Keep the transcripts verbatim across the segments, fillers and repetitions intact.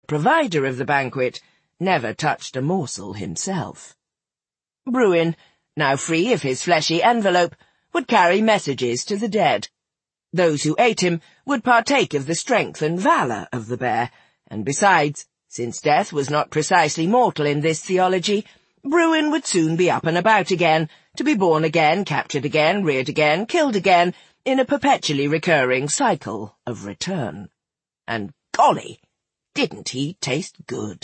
provider of the banquet, never touched a morsel himself. Bruin, now free of his fleshy envelope, would carry messages to the dead. Those who ate him would partake of the strength and valour of the bear, and besides, since death was not precisely mortal in this theology, Bruin would soon be up and about again, to be born again, captured again, reared again, killed again, in a perpetually recurring cycle of return. And golly, didn't he taste good!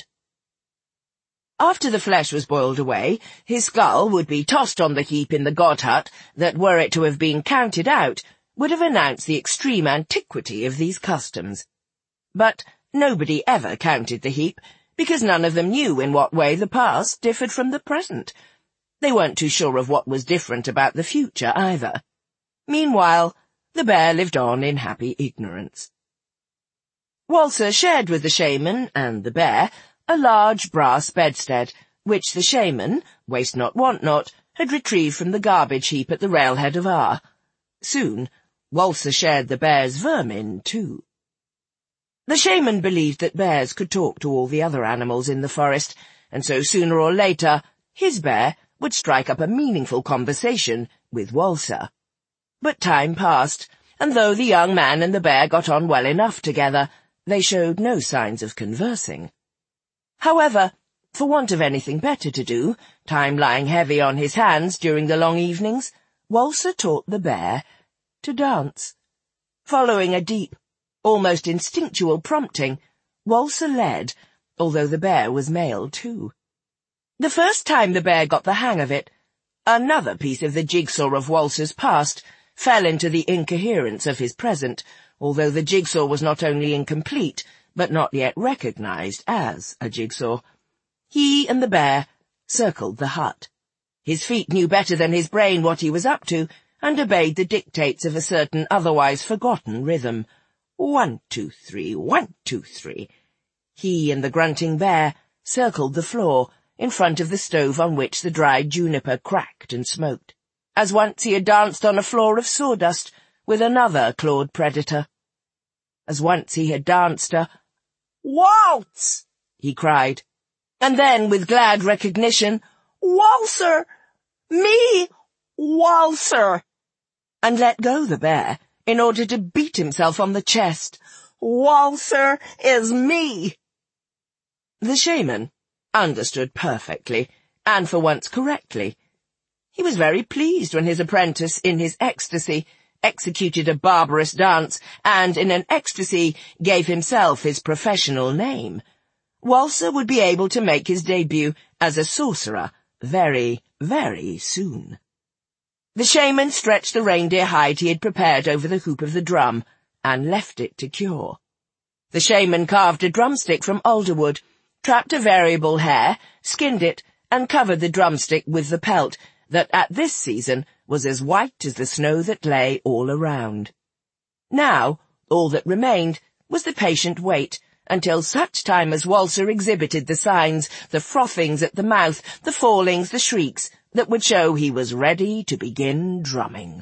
After the flesh was boiled away, his skull would be tossed on the heap in the god hut that, were it to have been counted out, would have announced the extreme antiquity of these customs. But nobody ever counted the heap, because none of them knew in what way the past differed from the present. They weren't too sure of what was different about the future, either. Meanwhile, the bear lived on in happy ignorance. Walser shared with the shaman and the bear a large brass bedstead, which the shaman, waste not want not, had retrieved from the garbage heap at the railhead of Ar. Soon, Walser shared the bear's vermin, too. The shaman believed that bears could talk to all the other animals in the forest, and so sooner or later, his bear would strike up a meaningful conversation with Walser. But time passed, and though the young man and the bear got on well enough together, they showed no signs of conversing. However, for want of anything better to do, time lying heavy on his hands during the long evenings, Walser taught the bear to dance. Following a deep, almost instinctual prompting, Walser led, although the bear was male too. The first time the bear got the hang of it, another piece of the jigsaw of Walser's past fell into the incoherence of his present, although the jigsaw was not only incomplete, but not yet recognized as a jigsaw. He and the bear circled the hut. His feet knew better than his brain what he was up to, and obeyed the dictates of a certain otherwise forgotten rhythm. One, two, three, one, two, three. He and the grunting bear circled the floor, in front of the stove on which the dried juniper cracked and smoked, as once he had danced on a floor of sawdust with another clawed predator. As once he had danced a waltz, he cried, and then, with glad recognition, Walser! Me, Walser! And let go the bear, in order to beat himself on the chest. Walser is me! The shaman understood perfectly, and for once correctly. He was very pleased when his apprentice, in his ecstasy, executed a barbarous dance, and in an ecstasy gave himself his professional name. Walser would be able to make his debut as a sorcerer very, very soon. The shaman stretched the reindeer hide he had prepared over the hoop of the drum, and left it to cure. The shaman carved a drumstick from alderwood, trapped a variable hair, skinned it, and covered the drumstick with the pelt that at this season was as white as the snow that lay all around. Now, all that remained was the patient wait until such time as Walser exhibited the signs, the frothings at the mouth, the fallings, the shrieks, that would show he was ready to begin drumming.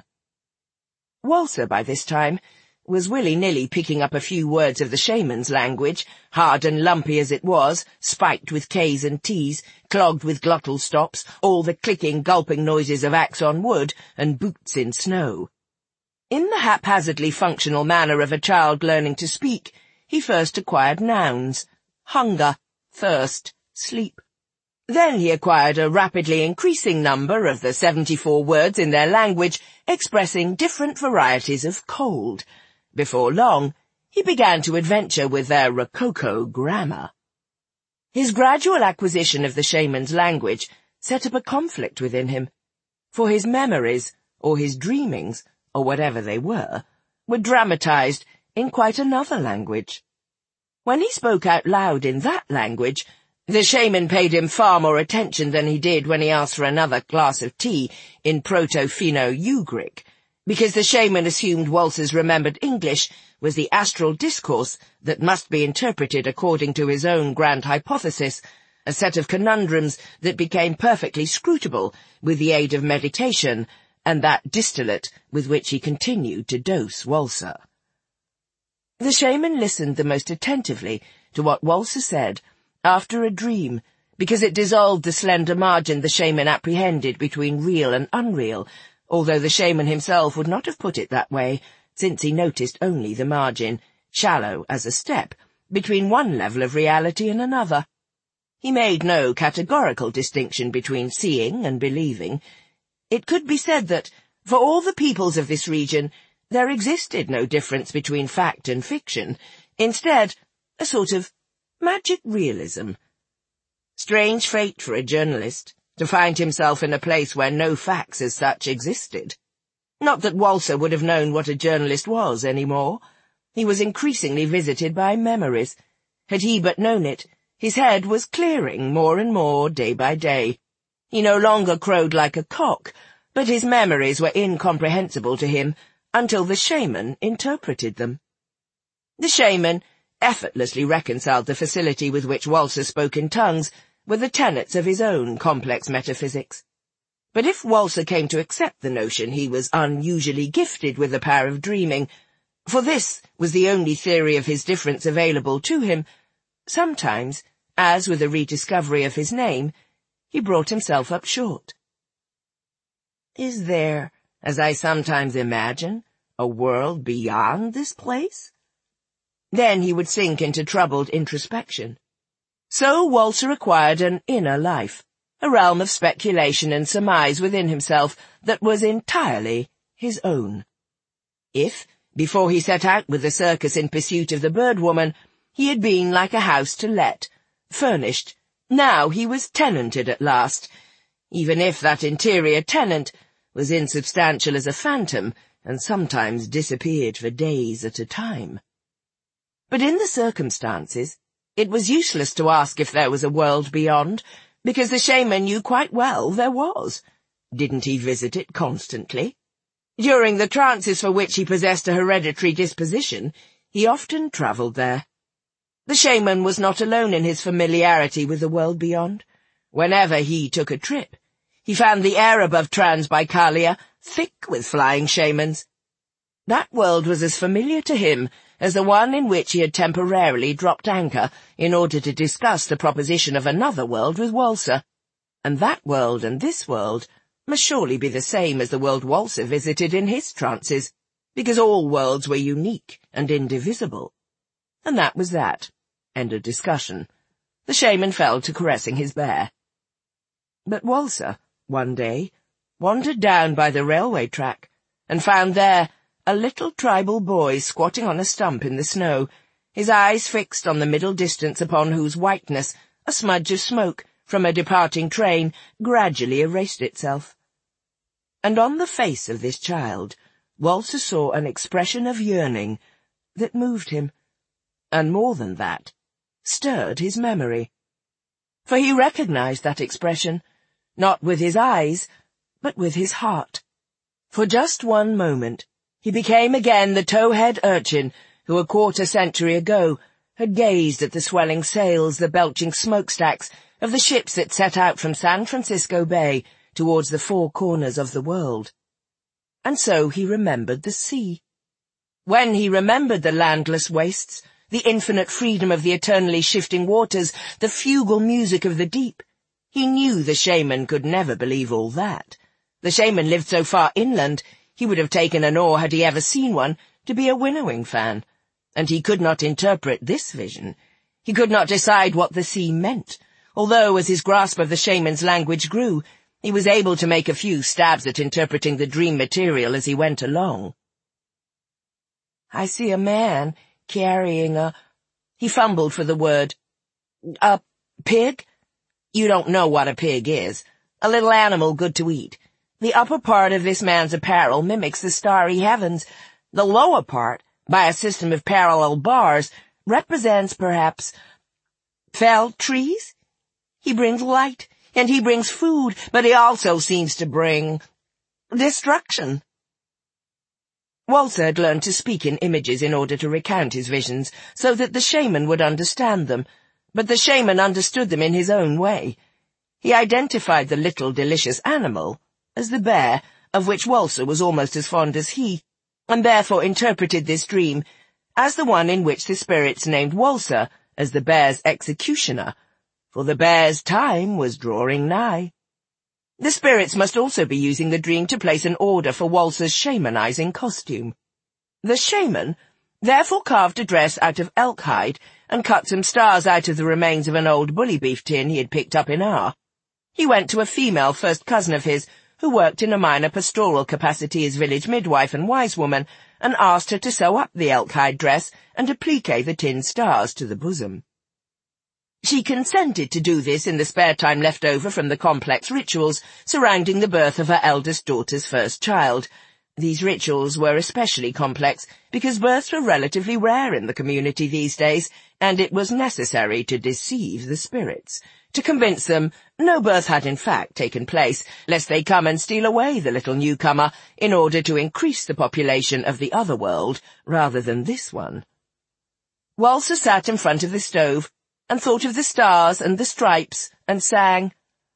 Walser, by this time, was willy-nilly picking up a few words of the shaman's language, hard and lumpy as it was, spiked with K's and T's, clogged with glottal stops, all the clicking, gulping noises of axe on wood and boots in snow. In the haphazardly functional manner of a child learning to speak, he first acquired nouns: hunger, thirst, sleep. Then he acquired a rapidly increasing number of the seventy-four words in their language expressing different varieties of cold. Before long, he began to adventure with their Rococo grammar. His gradual acquisition of the shaman's language set up a conflict within him, for his memories, or his dreamings, or whatever they were, were dramatized in quite another language. When he spoke out loud in that language, the shaman paid him far more attention than he did when he asked for another glass of tea in Proto-Finno-Ugric, because the shaman assumed Walser's remembered English was the astral discourse that must be interpreted according to his own grand hypothesis, a set of conundrums that became perfectly scrutable with the aid of meditation, and that distillate with which he continued to dose Walser. The shaman listened the most attentively to what Walser said after a dream, because it dissolved the slender margin the shaman apprehended between real and unreal, although the shaman himself would not have put it that way, since he noticed only the margin, shallow as a step, between one level of reality and another. He made no categorical distinction between seeing and believing. It could be said that, for all the peoples of this region, there existed no difference between fact and fiction, instead, a sort of magic realism. Strange fate for a journalist, to find himself in a place where no facts as such existed. Not that Walser would have known what a journalist was any more. He was increasingly visited by memories. Had he but known it, his head was clearing more and more day by day. He no longer crowed like a cock, but his memories were incomprehensible to him until the shaman interpreted them. The shaman effortlessly reconciled the facility with which Walser spoke in tongues with the tenets of his own complex metaphysics. But if Walser came to accept the notion he was unusually gifted with the power of dreaming, for this was the only theory of his difference available to him, sometimes, as with the rediscovery of his name, he brought himself up short. Is there, as I sometimes imagine, a world beyond this place? Then he would sink into troubled introspection. So Walser acquired an inner life, a realm of speculation and surmise within himself that was entirely his own. If, before he set out with the circus in pursuit of the bird-woman, he had been like a house to let, furnished, now he was tenanted at last, even if that interior tenant was insubstantial as a phantom and sometimes disappeared for days at a time. But in the circumstances, it was useless to ask if there was a world beyond, because the shaman knew quite well there was. Didn't he visit it constantly? During the trances for which he possessed a hereditary disposition, he often travelled there. The shaman was not alone in his familiarity with the world beyond. Whenever he took a trip, he found the air above Transbaikalia thick with flying shamans. That world was as familiar to him as the one in which he had temporarily dropped anchor in order to discuss the proposition of another world with Walser. And that world and this world must surely be the same as the world Walser visited in his trances, because all worlds were unique and indivisible. And that was that. End of discussion. The shaman fell to caressing his bear. But Walser, one day, wandered down by the railway track and found there a little tribal boy squatting on a stump in the snow, his eyes fixed on the middle distance upon whose whiteness a smudge of smoke from a departing train gradually erased itself. And on the face of this child, Walser saw an expression of yearning that moved him, and more than that, stirred his memory. For he recognized that expression, not with his eyes, but with his heart. For just one moment, he became again the towhead urchin who a quarter century ago had gazed at the swelling sails, the belching smokestacks of the ships that set out from San Francisco Bay towards the four corners of the world. And so he remembered the sea. When he remembered the landless wastes, the infinite freedom of the eternally shifting waters, the fugal music of the deep, he knew the shaman could never believe all that. The shaman lived so far inland, he would have taken an oar, had he ever seen one, to be a winnowing fan. And he could not interpret this vision. He could not decide what the sea meant, although as his grasp of the shaman's language grew, he was able to make a few stabs at interpreting the dream material as he went along. I see a man carrying a... He fumbled for the word. A pig? You don't know what a pig is. A little animal good to eat. The upper part of this man's apparel mimics the starry heavens. The lower part, by a system of parallel bars, represents, perhaps, felled trees. He brings light, and he brings food, but he also seems to bring destruction. Walser had learned to speak in images in order to recount his visions, so that the shaman would understand them, but the shaman understood them in his own way. He identified the little delicious animal as the bear, of which Walser was almost as fond as he, and therefore interpreted this dream as the one in which the spirits named Walser as the bear's executioner, for the bear's time was drawing nigh. The spirits must also be using the dream to place an order for Walser's shamanizing costume. The shaman therefore carved a dress out of elk hide and cut some stars out of the remains of an old bully beef tin he had picked up in R. He went to a female first cousin of his, who worked in a minor pastoral capacity as village midwife and wise woman, and asked her to sew up the elk hide dress and applique the tin stars to the bosom. She consented to do this in the spare time left over from the complex rituals surrounding the birth of her eldest daughter's first child. These rituals were especially complex because births were relatively rare in the community these days, and it was necessary to deceive the spirits, to convince them no birth had in fact taken place, lest they come and steal away the little newcomer in order to increase the population of the other world rather than this one. Walser sat in front of the stove and thought of the stars and the stripes, and sang,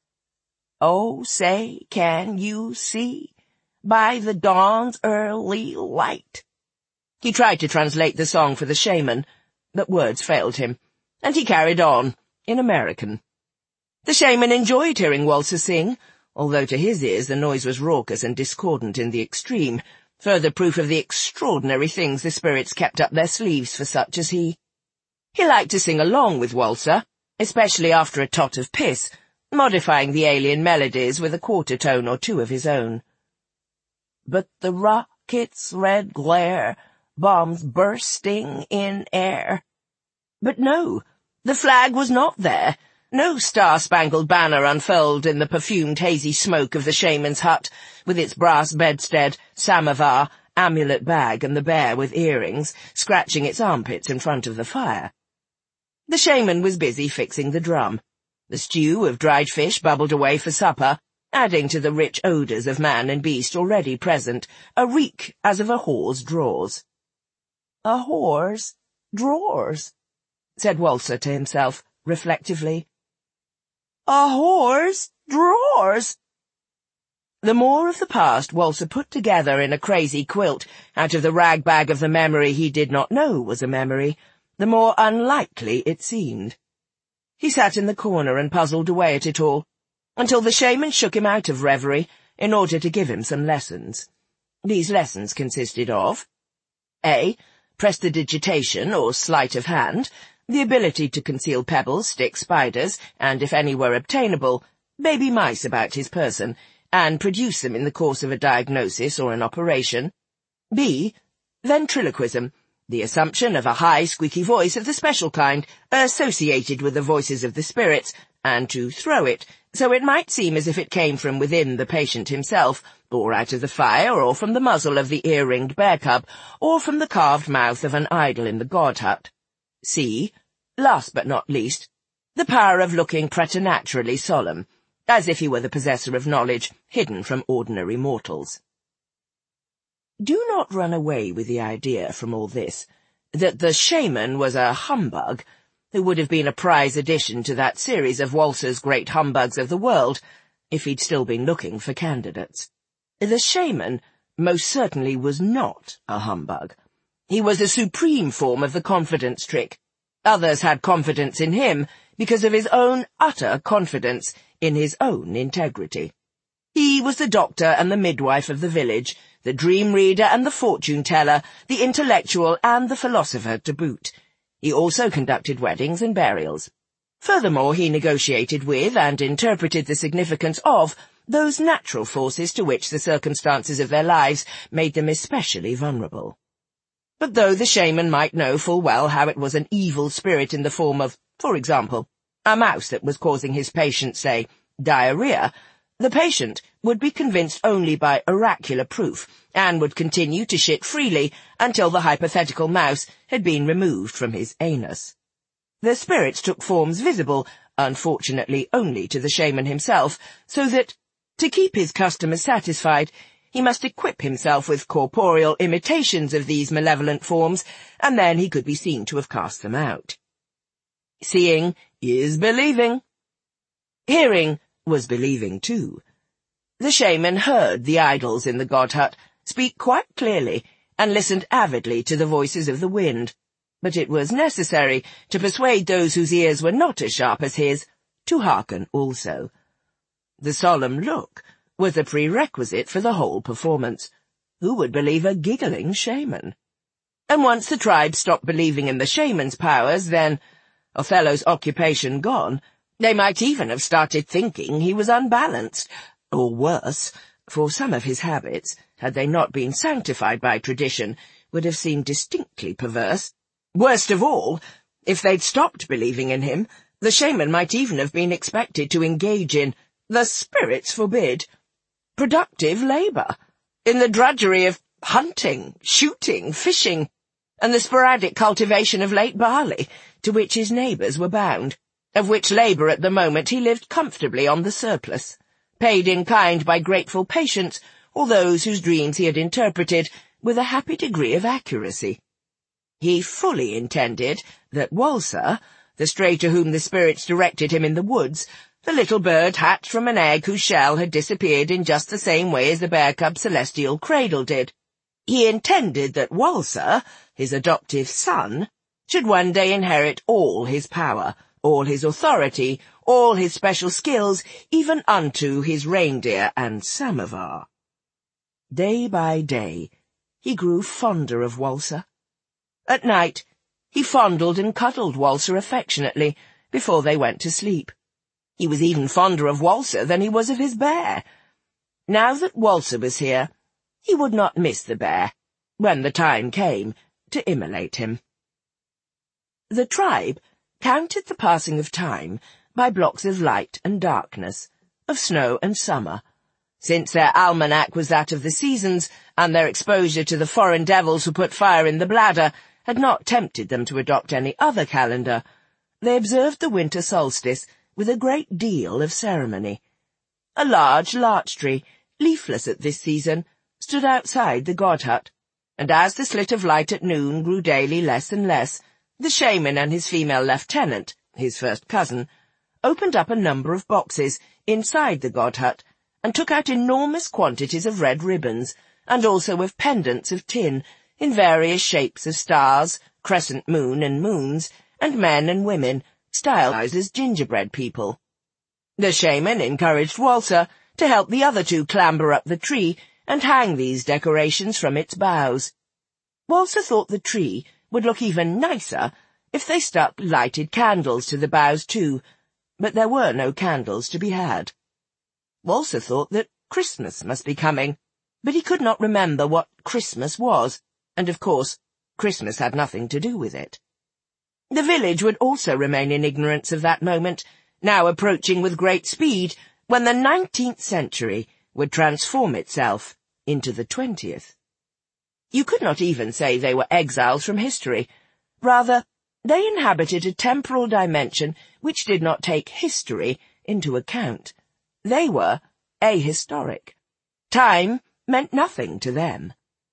"Oh, say, can you see, by the dawn's early light?" He tried to translate the song for the shaman, but words failed him, and he carried on, in American. The shaman enjoyed hearing Walser sing, although to his ears the noise was raucous and discordant in the extreme, further proof of the extraordinary things the spirits kept up their sleeves for such as he. He liked to sing along with Walser, especially after a tot of piss, modifying the alien melodies with a quarter tone or two of his own. But the rocket's red glare, bombs bursting in air. But no, the flag was not there. No star-spangled banner unfurled in the perfumed hazy smoke of the shaman's hut, with its brass bedstead, samovar, amulet bag, and the bear with earrings, scratching its armpits in front of the fire. The shaman was busy fixing the drum. The stew of dried fish bubbled away for supper, adding to the rich odours of man and beast already present, a reek as of a whore's drawers. "A whore's drawers," said Walser to himself, reflectively. "A whore's drawers." The more of the past Walser put together in a crazy quilt out of the rag-bag of the memory he did not know was a memory, the more unlikely it seemed. He sat in the corner and puzzled away at it all, until the shaman shook him out of reverie in order to give him some lessons. These lessons consisted of A. Prestidigitation, or sleight of hand, the ability to conceal pebbles, sticks, spiders, and, if any were obtainable, baby mice about his person, and produce them in the course of a diagnosis or an operation. B. Ventriloquism, the assumption of a high, squeaky voice of the special kind, associated with the voices of the spirits, and to throw it, so it might seem as if it came from within the patient himself, or out of the fire, or from the muzzle of the ear-ringed bear-cub, or from the carved mouth of an idol in the god-hut. C. Last but not least, the power of looking preternaturally solemn, as if he were the possessor of knowledge hidden from ordinary mortals. Do not run away with the idea from all this that the shaman was a humbug, who would have been a prize addition to that series of Walser's Great Humbugs of the World, if he'd still been looking for candidates. The shaman most certainly was not a humbug. He was a supreme form of the confidence trick. Others had confidence in him because of his own utter confidence in his own integrity. He was the doctor and the midwife of the village, the dream reader and the fortune-teller, the intellectual and the philosopher to boot. He also conducted weddings and burials. Furthermore, he negotiated with and interpreted the significance of those natural forces to which the circumstances of their lives made them especially vulnerable. But though the shaman might know full well how it was an evil spirit in the form of, for example, a mouse that was causing his patient, say, diarrhea, the patient would be convinced only by oracular proof, and would continue to shit freely until the hypothetical mouse had been removed from his anus. The spirits took forms visible, unfortunately only to the shaman himself, so that, to keep his customers satisfied, he must equip himself with corporeal imitations of these malevolent forms, and then he could be seen to have cast them out. Seeing is believing. Hearing was believing too. The shaman heard the idols in the god hut speak quite clearly, and listened avidly to the voices of the wind, but it was necessary to persuade those whose ears were not as sharp as his to hearken also. The solemn look was a prerequisite for the whole performance. Who would believe a giggling shaman? And once the tribe stopped believing in the shaman's powers, then, Othello's occupation gone, they might even have started thinking he was unbalanced, or worse, for some of his habits, had they not been sanctified by tradition, would have seemed distinctly perverse. Worst of all, if they'd stopped believing in him, the shaman might even have been expected to engage in, the spirits forbid, productive labour, in the drudgery of hunting, shooting, fishing, and the sporadic cultivation of late barley, to which his neighbours were bound, of which labour at the moment he lived comfortably on the surplus, paid in kind by grateful patients or those whose dreams he had interpreted with a happy degree of accuracy. He fully intended that Walser, the stray to whom the spirits directed him in the woods, the little bird hatched from an egg whose shell had disappeared in just the same way as the bear cub's celestial cradle did, he intended that Walser, his adoptive son, should one day inherit all his power, all his authority, all his special skills, even unto his reindeer and samovar. Day by day, he grew fonder of Walser. At night, he fondled and cuddled Walser affectionately before they went to sleep. He was even fonder of Walser than he was of his bear. Now that Walser was here, he would not miss the bear, when the time came to immolate him. The tribe counted the passing of time by blocks of light and darkness, of snow and summer. Since their almanac was that of the seasons, and their exposure to the foreign devils who put fire in the bladder had not tempted them to adopt any other calendar, they observed the winter solstice with a great deal of ceremony. A large larch tree, leafless at this season, stood outside the god hut, and as the slit of light at noon grew daily less and less, the shaman and his female lieutenant, his first cousin, opened up a number of boxes inside the god hut, and took out enormous quantities of red ribbons, and also of pendants of tin, in various shapes of stars, crescent moon and moons, and men and women, stylized as gingerbread people. The shaman encouraged Walser to help the other two clamber up the tree and hang these decorations from its boughs. Walser thought the tree would look even nicer if they stuck lighted candles to the boughs too, but there were no candles to be had. Walser thought that Christmas must be coming, but he could not remember what Christmas was, and of course Christmas had nothing to do with it. The village would also remain in ignorance of that moment, now approaching with great speed, when the nineteenth century would transform itself into the twentieth. You could not even say they were exiles from history. Rather, they inhabited a temporal dimension which did not take history into account. They were ahistoric. Time meant nothing to them.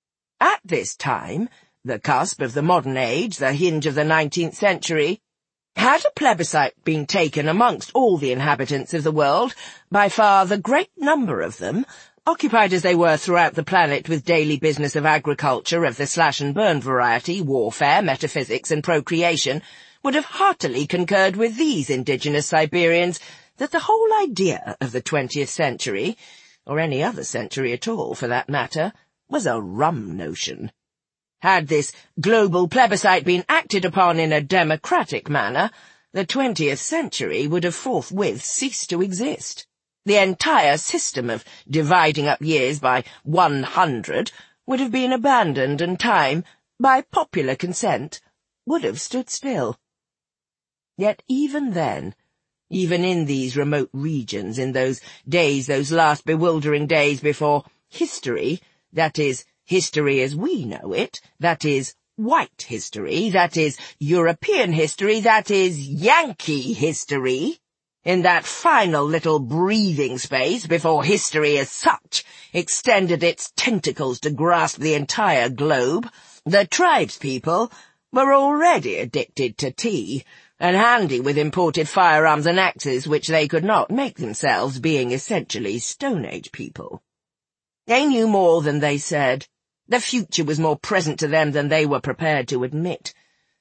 At this time, the cusp of the modern age, the hinge of the nineteenth century, had a plebiscite been taken amongst all the inhabitants of the world, by far the great number of them, occupied as they were throughout the planet with daily business of agriculture of the slash-and-burn variety, warfare, metaphysics, and procreation, would have heartily concurred with these indigenous Siberians that the whole idea of the twentieth century, or any other century at all for that matter, was a rum notion. Had this global plebiscite been acted upon in a democratic manner, the twentieth century would have forthwith ceased to exist. The entire system of dividing up years by one hundred would have been abandoned, and time, by popular consent, would have stood still. Yet even then, even in these remote regions, in those days, those last bewildering days before history, that is, history as we know it, that is, white history, that is, European history, that is, Yankee history, in that final little breathing space before history as such extended its tentacles to grasp the entire globe, the tribespeople were already addicted to tea, and handy with imported firearms and axes which they could not make themselves, being essentially Stone Age people. They knew more than they said. The future was more present to them than they were prepared to admit.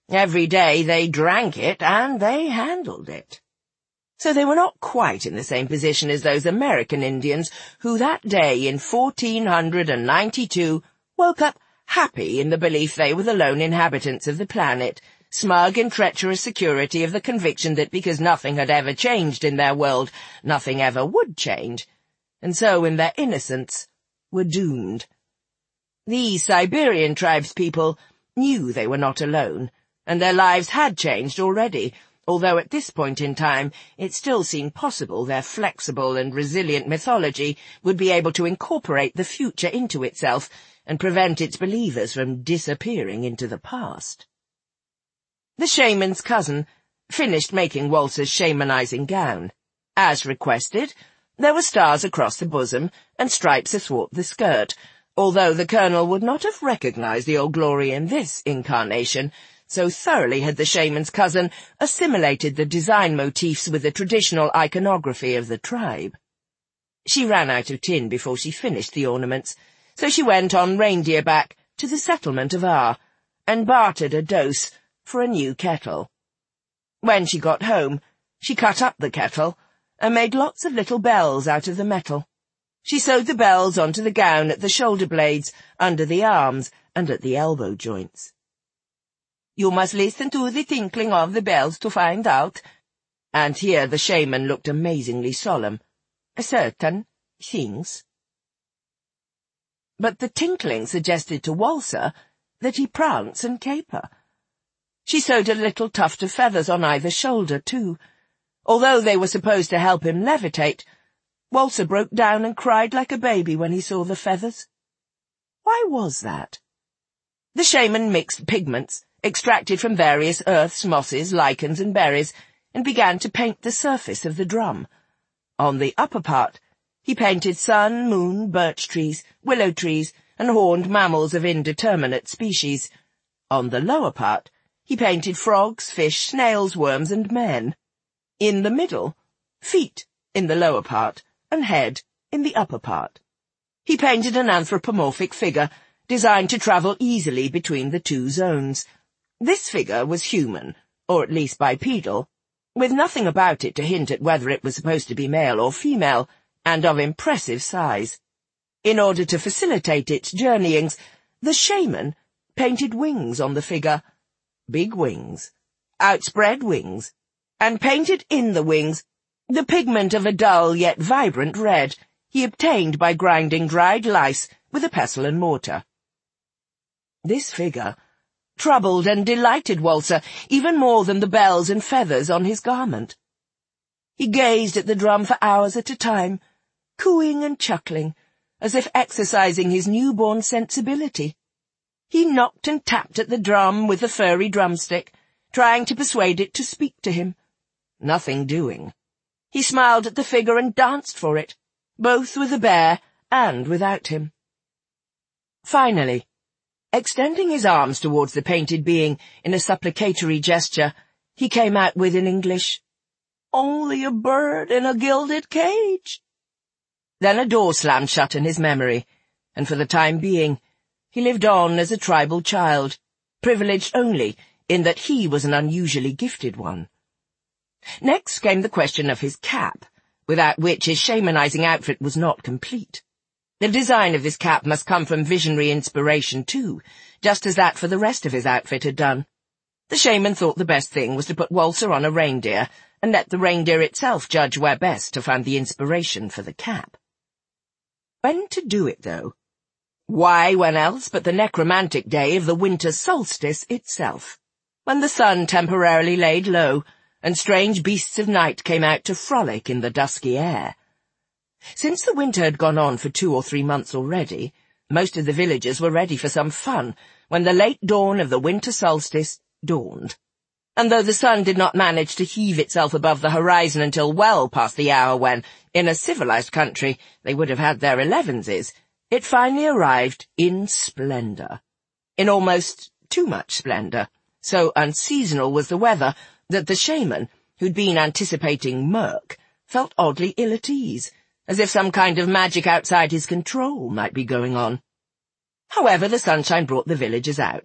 Every day they drank it, and they handled it. So they were not quite in the same position as those American Indians who that day in fourteen ninety-two woke up happy in the belief they were the lone inhabitants of the planet, smug in treacherous security of the conviction that because nothing had ever changed in their world, nothing ever would change, and so in their innocence were doomed. These Siberian tribespeople knew they were not alone, and their lives had changed already, although at this point in time it still seemed possible their flexible and resilient mythology would be able to incorporate the future into itself and prevent its believers from disappearing into the past. The shaman's cousin finished making Walser's shamanizing gown. As requested, there were stars across the bosom and stripes athwart the skirt, although the colonel would not have recognized the Old Glory in this incarnation, so thoroughly had the shaman's cousin assimilated the design motifs with the traditional iconography of the tribe. She ran out of tin before she finished the ornaments, so she went on reindeer back to the settlement of Ar, and bartered a dose for a new kettle. When she got home, she cut up the kettle, and made lots of little bells out of the metal. She sewed the bells onto the gown at the shoulder blades, under the arms, and at the elbow joints. "You must listen to the tinkling of the bells to find out," and here the shaman looked amazingly solemn, "certain things." But the tinkling suggested to Walser that he prance and caper. She sewed a little tuft of feathers on either shoulder, too. Although they were supposed to help him levitate, Walser broke down and cried like a baby when he saw the feathers. Why was that? The shaman mixed pigments, extracted from various earths, mosses, lichens, and berries, and began to paint the surface of the drum. On the upper part, he painted sun, moon, birch trees, willow trees, and horned mammals of indeterminate species. On the lower part, he painted frogs, fish, snails, worms, and men. In the middle, feet in the lower part, and head in the upper part. He painted an anthropomorphic figure, designed to travel easily between the two zones. This figure was human, or at least bipedal, with nothing about it to hint at whether it was supposed to be male or female, and of impressive size. In order to facilitate its journeyings, the shaman painted wings on the figure, big wings, outspread wings, and painted in the wings the pigment of a dull yet vibrant red he obtained by grinding dried lice with a pestle and mortar. This figure troubled and delighted Walser even more than the bells and feathers on his garment. He gazed at the drum for hours at a time, cooing and chuckling, as if exercising his newborn sensibility. He knocked and tapped at the drum with the furry drumstick, trying to persuade it to speak to him. Nothing doing. He smiled at the figure and danced for it, both with the bear and without him. Finally, extending his arms towards the painted being in a supplicatory gesture, he came out with in English, "Only a bird in a gilded cage." Then a door slammed shut in his memory, and for the time being, he lived on as a tribal child, privileged only in that he was an unusually gifted one. Next came the question of his cap, without which his shamanizing outfit was not complete. The design of this cap must come from visionary inspiration, too, just as that for the rest of his outfit had done. The shaman thought the best thing was to put Walser on a reindeer, and let the reindeer itself judge where best to find the inspiration for the cap. When to do it, though? Why, when else but the necromantic day of the winter solstice itself, when the sun temporarily laid low, and strange beasts of night came out to frolic in the dusky air. Since the winter had gone on for two or three months already, most of the villagers were ready for some fun when the late dawn of the winter solstice dawned. And though the sun did not manage to heave itself above the horizon until well past the hour when, in a civilized country, they would have had their elevenses, it finally arrived in splendor. In almost too much splendor. So unseasonal was the weather that the shaman, who'd been anticipating murk, felt oddly ill at ease, as if some kind of magic outside his control might be going on. However, the sunshine brought the villagers out.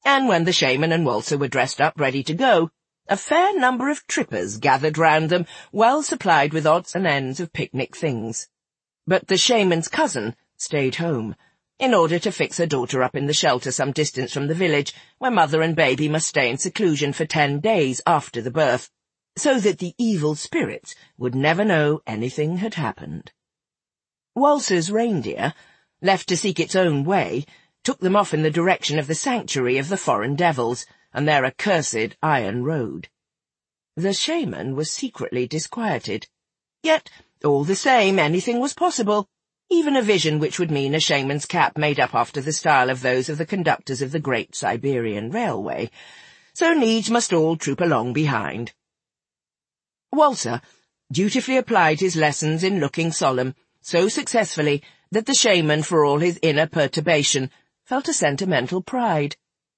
and when the shaman and Walser were dressed up ready to go, a fair number of trippers gathered round them, well supplied with odds and ends of picnic things. But the shaman's cousin stayed home, in order to fix her daughter up in the shelter some distance from the village, where mother and baby must stay in seclusion for ten days after the birth, so that the evil spirits would never know anything had happened. Walser's reindeer, left to seek its own way, took them off in the direction of the sanctuary of the foreign devils, and their accursed iron road. The shaman was secretly disquieted. Yet, all the same, anything was possible, even a vision which would mean a shaman's cap made up after the style of those of the conductors of the Great Siberian Railway, so needs must all troop along behind. Walser dutifully applied his lessons in looking solemn, so successfully that the shaman, for all his inner perturbation, felt a sentimental pride.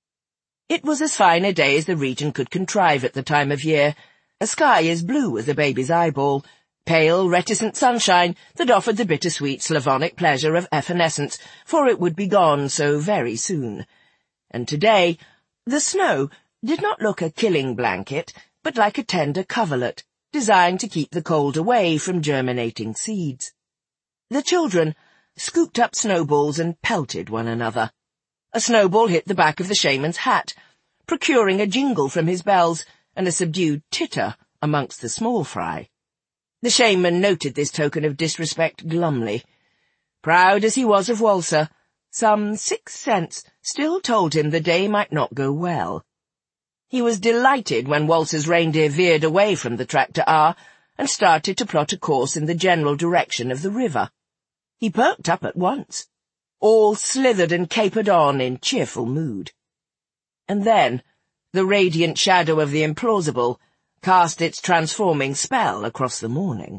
It was as fine a day as the region could contrive at the time of year, a sky as blue as a baby's eyeball, pale, reticent sunshine that offered the bittersweet Slavonic pleasure of evanescence, for it would be gone so very soon. And today, the snow did not look a killing blanket, but like a tender coverlet, designed to keep the cold away from germinating seeds. The children scooped up snowballs and pelted one another. A snowball hit the back of the shaman's hat, procuring a jingle from his bells and a subdued titter amongst the small fry. The shaman noted this token of disrespect glumly. Proud as he was of Walser, some sixth sense still told him the day might not go well. He was delighted when Walser's reindeer veered away from the tractor R and started to plot a course in the general direction of the river. He perked up at once. All slithered and capered on in cheerful mood. And then the radiant shadow of the implausible cast its transforming spell across the morning.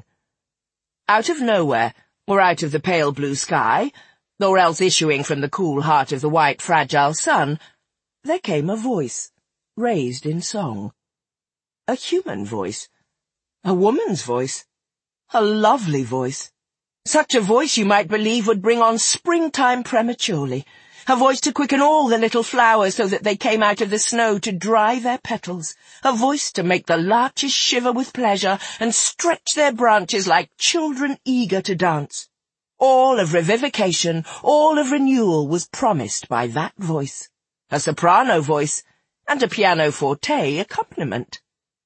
Out of nowhere, or out of the pale blue sky, or else issuing from the cool heart of the white fragile sun, there came a voice, raised in song. A human voice. A woman's voice. A lovely voice. Such a voice you might believe would bring on springtime prematurely, a voice to quicken all the little flowers so that they came out of the snow to dry their petals, a voice to make the larches shiver with pleasure and stretch their branches like children eager to dance. All of revivification, all of renewal was promised by that voice, a soprano voice, and a pianoforte accompaniment.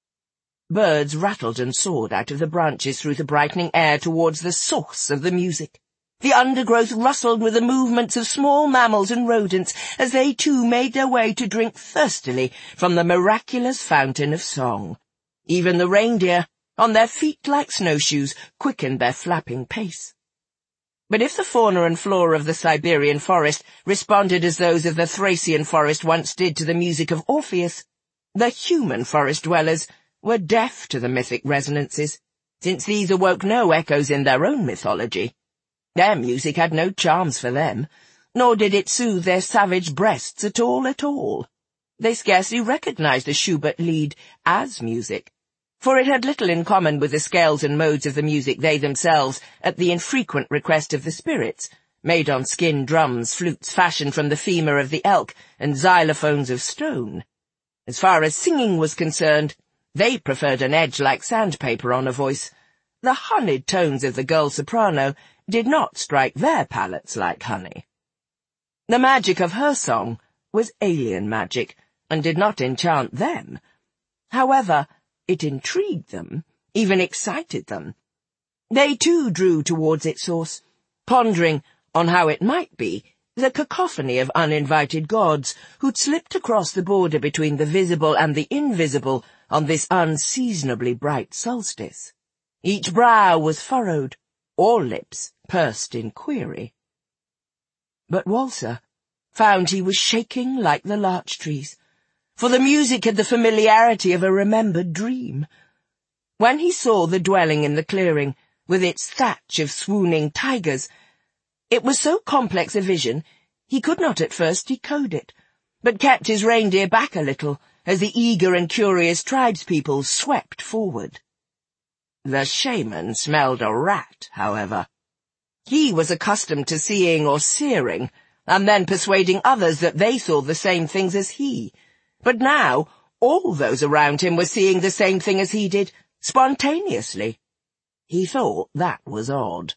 Birds rattled and soared out of the branches through the brightening air towards the source of the music. The undergrowth rustled with the movements of small mammals and rodents as they too made their way to drink thirstily from the miraculous fountain of song. Even the reindeer, on their feet like snowshoes, quickened their flapping pace. But if the fauna and flora of the Siberian forest responded as those of the Thracian forest once did to the music of Orpheus, the human forest dwellers were deaf to the mythic resonances, since these awoke no echoes in their own mythology. Their music had no charms for them, nor did it soothe their savage breasts at all at all. They scarcely recognized the Schubert Lied as music, for it had little in common with the scales and modes of the music they themselves, at the infrequent request of the spirits, made on skin drums, flutes fashioned from the femur of the elk, and xylophones of stone. As far as singing was concerned, they preferred an edge like sandpaper on a voice. The honeyed tones of the girl soprano did not strike their palates like honey. The magic of her song was alien magic, and did not enchant them. However, it intrigued them, even excited them. They too drew towards its source, pondering on how it might be the cacophony of uninvited gods who'd slipped across the border between the visible and the invisible on this unseasonably bright solstice. Each brow was furrowed, all lips pursed in query. But Walser found he was shaking like the larch trees, for the music had the familiarity of a remembered dream. When he saw the dwelling in the clearing, with its thatch of swooning tigers, it was so complex a vision he could not at first decode it, but kept his reindeer back a little as the eager and curious tribespeople swept forward. The shaman smelled a rat, however. He was accustomed to seeing or searing, and then persuading others that they saw the same things as he. But now, all those around him were seeing the same thing as he did, spontaneously. He thought that was odd.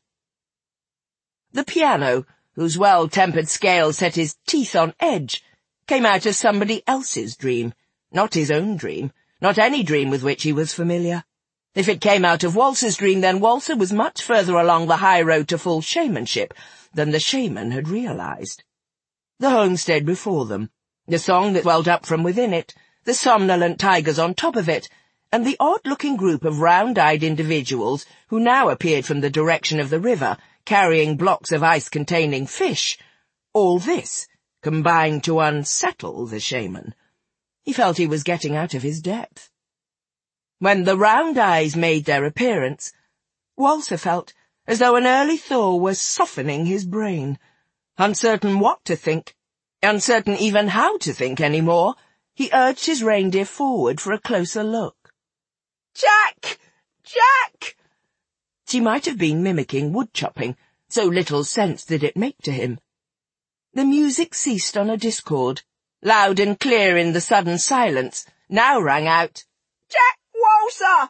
The piano, whose well-tempered scale set his teeth on edge, came out of somebody else's dream, not his own dream, not any dream with which he was familiar. If it came out of Walser's dream, then Walser was much further along the high road to full shamanship than the shaman had realized. The home stayed before them, the song that welled up from within it, the somnolent tigers on top of it, and the odd-looking group of round-eyed individuals who now appeared from the direction of the river, carrying blocks of ice-containing fish. All this combined to unsettle the shaman. He felt he was getting out of his depth. When the round eyes made their appearance, Walser felt as though an early thaw was softening his brain. Uncertain what to think, uncertain even how to think any more, he urged his reindeer forward for a closer look. "Jack! Jack!" She might have been mimicking wood-chopping, so little sense did it make to him. The music ceased on a discord. Loud and clear in the sudden silence, now rang out, "Jack Walser!"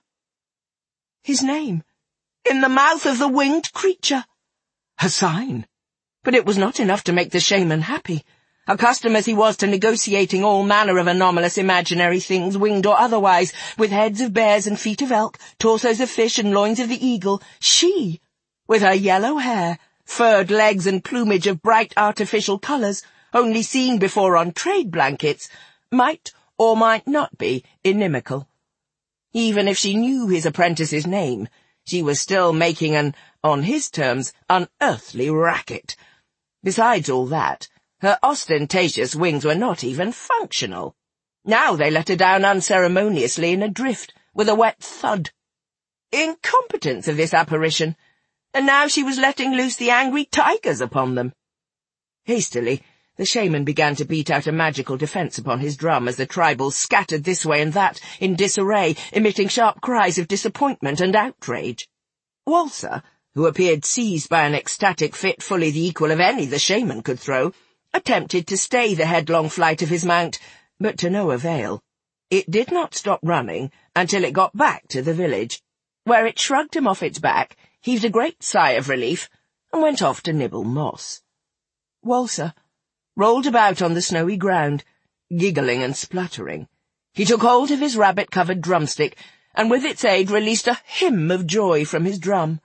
His name, in the mouth of the winged creature. A sign. But it was not enough to make the shaman happy. Accustomed as he was to negotiating all manner of anomalous imaginary things, winged or otherwise, with heads of bears and feet of elk, torsos of fish and loins of the eagle, she, with her yellow hair, furred legs and plumage of bright artificial colours, only seen before on trade blankets, might or might not be inimical. Even if she knew his apprentice's name, she was still making an, on his terms, unearthly racket. Besides all that, her ostentatious wings were not even functional. Now they let her down unceremoniously in a drift, with a wet thud. Incompetence of this apparition, and now she was letting loose the angry tigers upon them. Hastily, the shaman began to beat out a magical defence upon his drum as the tribals scattered this way and that in disarray, emitting sharp cries of disappointment and outrage. Walser, who appeared seized by an ecstatic fit fully the equal of any the shaman could throw, attempted to stay the headlong flight of his mount, but to no avail. It did not stop running until it got back to the village, where it shrugged him off its back, heaved a great sigh of relief, and went off to nibble moss. Walser rolled about on the snowy ground, giggling and spluttering. He took hold of his rabbit-covered drumstick, and with its aid released a hymn of joy from his drum.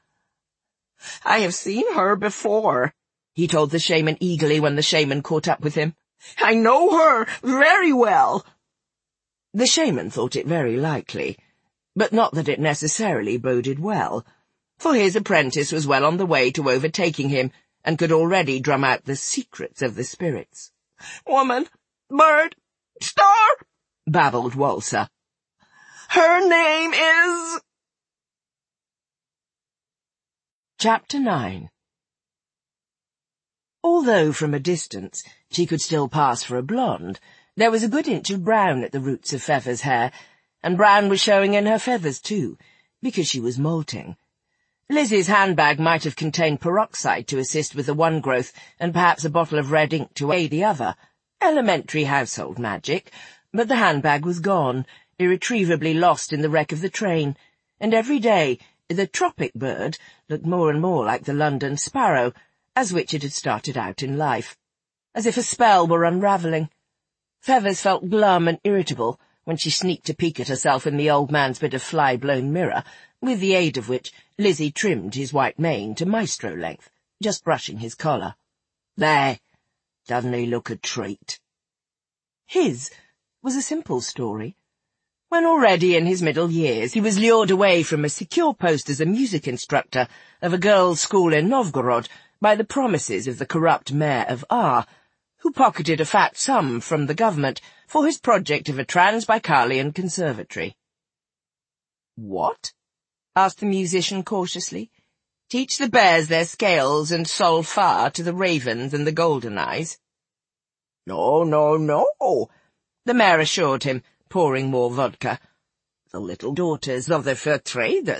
"I have seen her before," he told the shaman eagerly when the shaman caught up with him. "I know her very well." The shaman thought it very likely, but not that it necessarily boded well, for his apprentice was well on the way to overtaking him, and could already drum out the secrets of the spirits. "Woman, bird, star," babbled Walser. "Her name is—" Chapter nine. Although from a distance she could still pass for a blonde, there was a good inch of brown at the roots of Feather's hair, and brown was showing in her feathers too, because she was molting. Lizzie's handbag might have contained peroxide to assist with the one growth, and perhaps a bottle of red ink to aid the other. Elementary household magic, but the handbag was gone, irretrievably lost in the wreck of the train, and every day the tropic bird looked more and more like the London sparrow, as which it had started out in life, as if a spell were unravelling. Feathers felt glum and irritable when she sneaked a peek at herself in the old man's bit of fly-blown mirror, with the aid of which Lizzie trimmed his white mane to maestro length, just brushing his collar. "There, doesn't he look a treat?" His was a simple story. When already in his middle years, he was lured away from a secure post as a music instructor of a girls' school in Novgorod by the promises of the corrupt mayor of R, who pocketed a fat sum from the government for his project of a Transbaikalian conservatory. "What?" asked the musician cautiously. "Teach the bears their scales and sol fa to the ravens and the golden eyes?" "No, no, no," the mayor assured him, pouring more vodka. "The little daughters of the fur traders.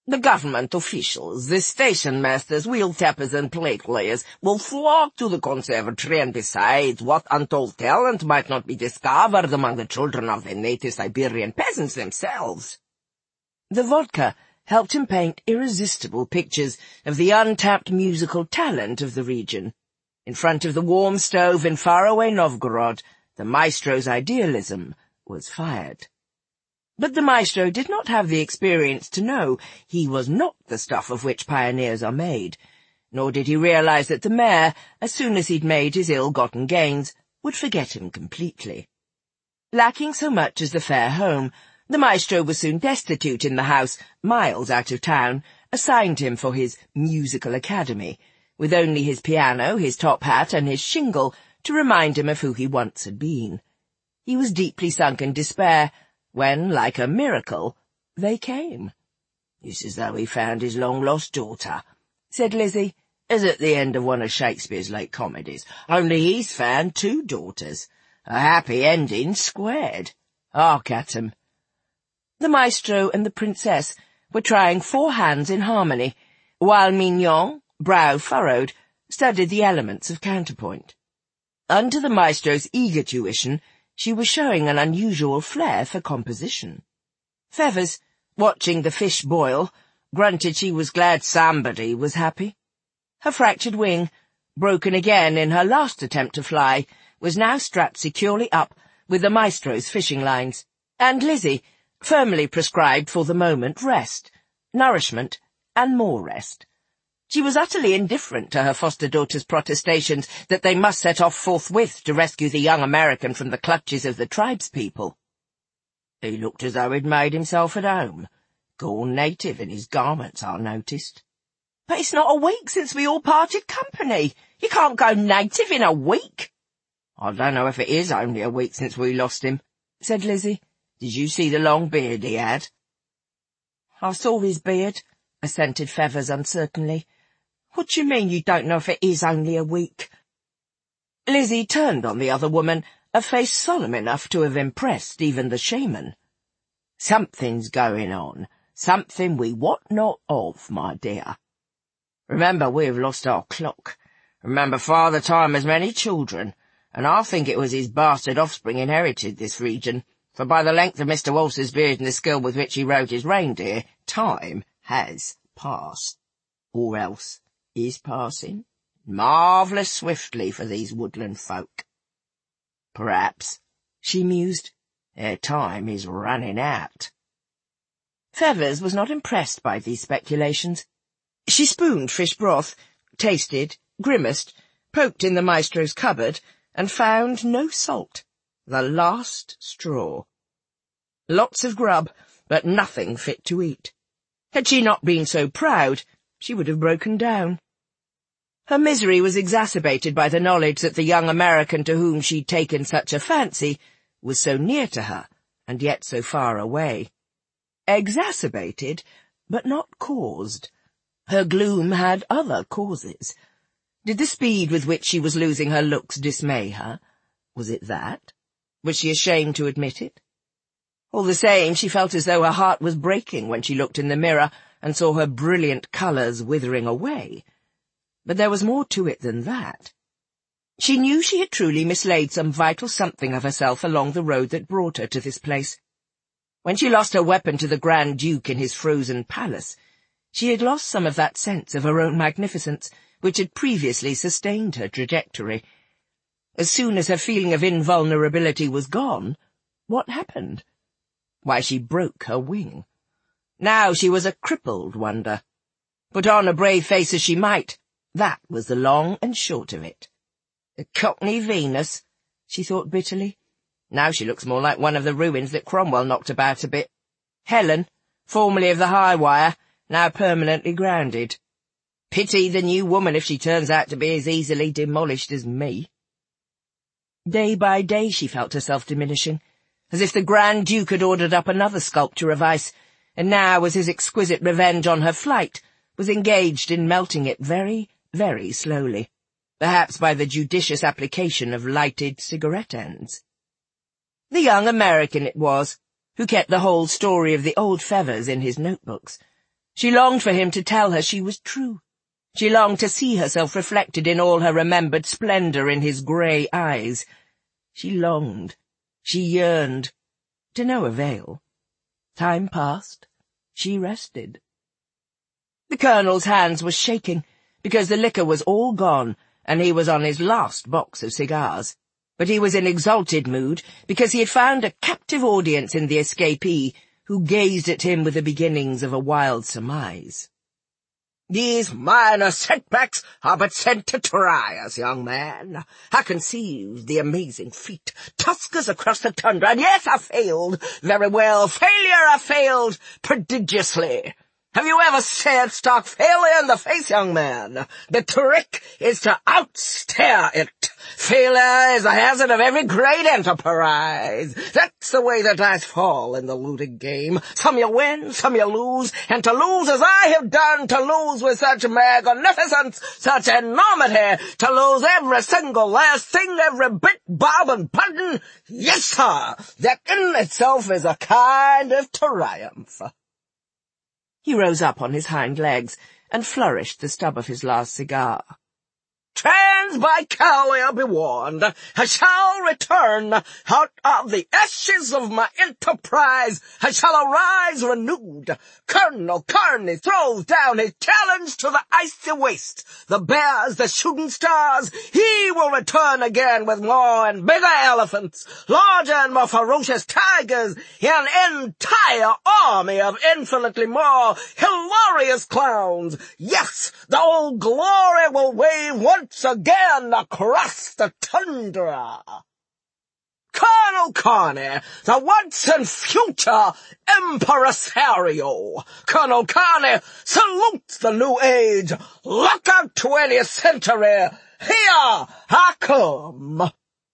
The government officials, the station masters, wheel tappers and plate layers will flock to the conservatory, and besides, what untold talent might not be discovered among the children of the native Siberian peasants themselves? The vodka helped him paint irresistible pictures of the untapped musical talent of the region. In front of the warm stove in faraway Novgorod, the maestro's idealism was fired. But the maestro did not have the experience to know he was not the stuff of which pioneers are made, nor did he realize that the mayor, as soon as he'd made his ill-gotten gains, would forget him completely. Lacking so much as the fair home, the maestro was soon destitute in the house, miles out of town, assigned him for his musical academy, with only his piano, his top hat, and his shingle to remind him of who he once had been. He was deeply sunk in despair, when, like a miracle, they came. "It's as though he found his long-lost daughter," said Lizzie, as at the end of one of Shakespeare's late comedies, "only he's found two daughters. A happy ending squared. Hark at 'em." The maestro and the princess were trying four hands in harmony, while Mignon, brow furrowed, studied the elements of counterpoint. Under the maestro's eager tuition, she was showing an unusual flair for composition. Feathers, watching the fish boil, grunted she was glad somebody was happy. Her fractured wing, broken again in her last attempt to fly, was now strapped securely up with the maestro's fishing lines, and Lizzie firmly prescribed for the moment rest, nourishment, and more rest. She was utterly indifferent to her foster-daughter's protestations that they must set off forthwith to rescue the young American from the clutches of the tribespeople. He looked as though he'd made himself at home. Gone native in his garments, I noticed. "But it's not a week since we all parted company. You can't go native in a week." "I don't know if it is only a week since we lost him," said Lizzie. "Did you see the long beard he had?" "I saw his beard," assented Feathers uncertainly. "What do you mean you don't know if it is only a week?" Lizzie turned on the other woman, a face solemn enough to have impressed even the shaman. "Something's going on, something we wot not of, my dear. Remember, we have lost our clock. Remember, Father Time has many children, and I think it was his bastard offspring inherited this region, for by the length of Mister Walter's beard and the skill with which he rode his reindeer, time has passed. Or else is passing, marvellous swiftly for these woodland folk. Perhaps," she mused, "their time is running out." Feathers was not impressed by these speculations. She spooned fish broth, tasted, grimaced, poked in the maestro's cupboard, and found no salt. The last straw. Lots of grub, but nothing fit to eat. Had she not been so proud, she would have broken down. Her misery was exacerbated by the knowledge that the young American to whom she'd taken such a fancy was so near to her, and yet so far away. Exacerbated, but not caused. Her gloom had other causes. Did the speed with which she was losing her looks dismay her? Was it that? Was she ashamed to admit it? All the same, she felt as though her heart was breaking when she looked in the mirror and saw her brilliant colours withering away. But there was more to it than that. She knew she had truly mislaid some vital something of herself along the road that brought her to this place. When she lost her weapon to the Grand Duke in his frozen palace, she had lost some of that sense of her own magnificence which had previously sustained her trajectory. As soon as her feeling of invulnerability was gone, what happened? Why, she broke her wing. Now she was a crippled wonder. Put on a brave face as she might, that was the long and short of it. The Cockney Venus, she thought bitterly. Now she looks more like one of the ruins that Cromwell knocked about a bit. Helen, formerly of the High Wire, now permanently grounded. Pity the new woman if she turns out to be as easily demolished as me. Day by day she felt herself diminishing, as if the Grand Duke had ordered up another sculpture of ice, and now, as his exquisite revenge on her flight, was engaged in melting it very, very slowly, perhaps by the judicious application of lighted cigarette ends. The young American it was, who kept the whole story of the old Feathers in his notebooks. She longed for him to tell her she was true. She longed to see herself reflected in all her remembered splendour in his grey eyes. She longed, she yearned, to no avail. Time passed. She rested. The Colonel's hands were shaking, because the liquor was all gone, and he was on his last box of cigars. But he was in exalted mood, because he had found a captive audience in the escapee, who gazed at him with the beginnings of a wild surmise. "These minor setbacks are but sent to try us, young man. I conceived the amazing feat, tuskers across the tundra, and yes, I failed. Very well, failure I failed prodigiously. Have you ever stared stark failure in the face, young man? The trick is to outstare it. Failure is the hazard of every great enterprise. That's the way the dice fall in the looting game. Some you win, some you lose, and to lose as I have done, to lose with such magnificence, such enormity, to lose every single last thing, every bit, bob, and button, yes, sir, that in itself is a kind of triumph." He rose up on his hind legs and flourished the stub of his last cigar. "Trans by Calia be warned, I shall return out of the ashes of my enterprise. I shall arise renewed. Colonel Kearney throws down his challenge to the icy waste. The bears, the shooting stars, he will return again with more and bigger elephants, larger and more ferocious tigers, an entire army of infinitely more hilarious clowns. Yes, the old glory will wave once again across the tundra. Colonel Kearney, the once and future impresario. Colonel Kearney salutes the new age. Look out, twentieth century. Here I come.